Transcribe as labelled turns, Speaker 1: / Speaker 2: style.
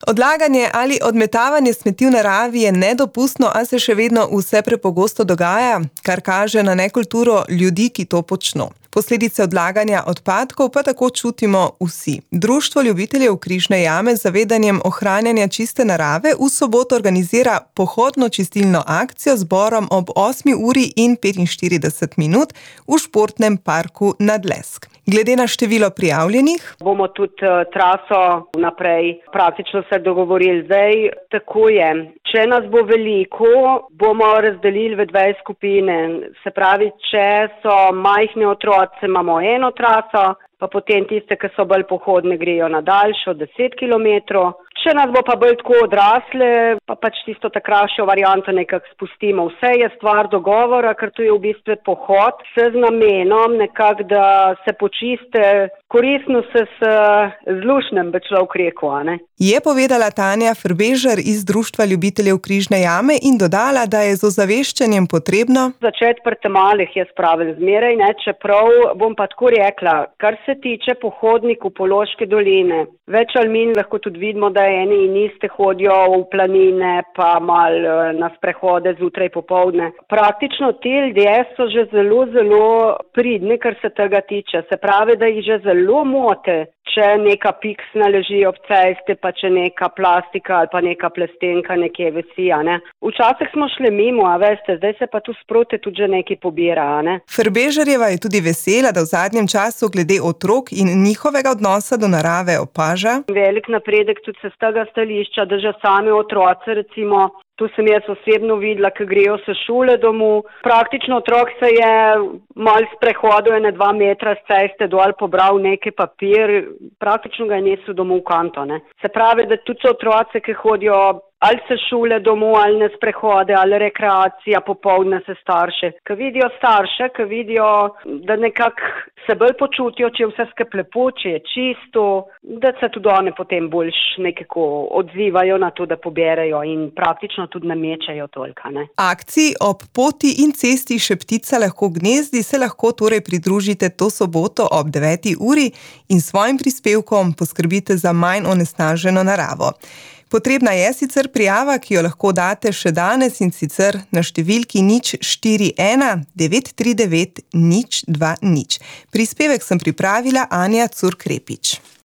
Speaker 1: Odlaganje ali odmetavanje smeti v naravi je nedopustno, a se še vedno vse prepogosto dogaja, kar kaže na nekulturo ljudi, ki to počno. Posledice odlaganja odpadkov pa tako čutimo vsi. Društvo ljubiteljev Križne jame z zavedanjem ohranjanja čiste narave v soboto organizira pohodno čistilno akcijo z zborom ob 8:45 v športnem parku Nadlesk. Glede na število prijavljenih
Speaker 2: bomo tudi traso naprej praktično se dogovorili. Zdaj, tako je. Če nas bo veliko, bomo razdelili v 2 skupine. Se pravi, če so majhni otroci, imamo eno traso, pa potem tiste, ki so bolj pohodne, grejo na daljšo 10 kilometrov. Če nas bo pa bolj tako odrasle, pa pač tisto ta krajšo varianto nekako spustimo. Vse je stvar dogovora, ker to je v bistvu pohod s namenom nekako, da se počiste, koristno se s zlušnem, bi človek rekel, a ne.
Speaker 1: Je povedala Tanja Frbežer iz Društva ljubiteljev Križne jame in dodala, da je z ozaveščanjem potrebno
Speaker 2: začeti pri temalih je spravil zmeraj, ne, čeprav bom pa tako rekla, kar se tiče pohodnikov po Loški doline, več ali manj lahko tudi vidimo, da eni in iste hodijo v planine, pa malo na sprehode zjutraj popoldne. Praktično ti ljudje so že zelo, zelo pridni, kar se tega tiče. Se pravi, da jih že zelo mote, če neka piksna leži ob cesti, pa če neka plastika ali pa neka plestenka nekje visi, a ne. Včasih smo šli mimo, a veste, zdaj se pa tu sproti tudi že nekaj pobira, a ne.
Speaker 1: Frbežerjeva je tudi vesela, da v zadnjem času glede otrok in njihovega odnosa do narave opaža
Speaker 2: velik napredek tudi se z tega stališča, da že sami otroci recimo, tu sem jaz osebno videla, ki grejo s šole domov. Praktično otrok se je malo sprehodil 2 metra s ceste dol, pobral neki papir, praktično ga je nesel domov v kanto, ne. Se pravi, da tudi otroci, ki hodijo ali se šole domov, ali na sprehode, ali rekreacija, popoldne se starše. Ko vidijo starše, ko vidijo, da nekako se bolj počutijo, če je vse skupaj lepo, če je čisto, da se tudi oni potem bolj nekako odzivajo na to, da poberejo in praktično tudi namečajo toliko, ne.
Speaker 1: Akciji ob poti in cesti Šeptica lahko gnezdi se lahko torej pridružite to soboto ob 9. uri in svojim prispevkom poskrbite za manj onesnaženo naravo. Potrebna je sicer prijava, ki jo lahko date še danes in sicer na številki 041 939 020. Prispevek sem pripravila Anja Curk Repič.